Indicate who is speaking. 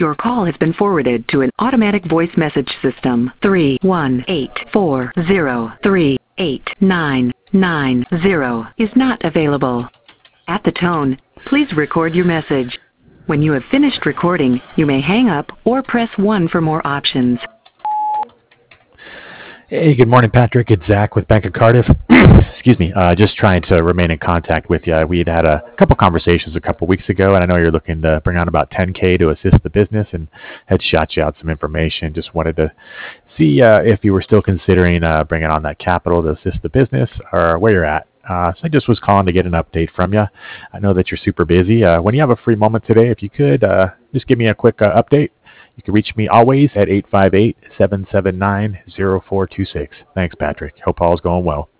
Speaker 1: Your call has been forwarded to an automatic voice message system. 31840389990 is not available. At the tone, please record your message. When you have finished recording, you may hang up or press 1 for more options.
Speaker 2: Hey, good morning, Patrick. It's Zach with Bank of Cardiff. Excuse me. Just trying to remain in contact with you. We had a couple conversations a couple weeks ago, and I know you're looking to bring on about 10K to assist the business, and had shot you out some information. Just wanted to see if you were still considering bringing on that capital to assist the business, or where you're at. So I just was calling to get an update from you. I know that you're super busy. When you have a free moment today, if you could just give me a quick update. You can reach me always at 858-779-0426. Thanks, Patrick. Hope all's going well.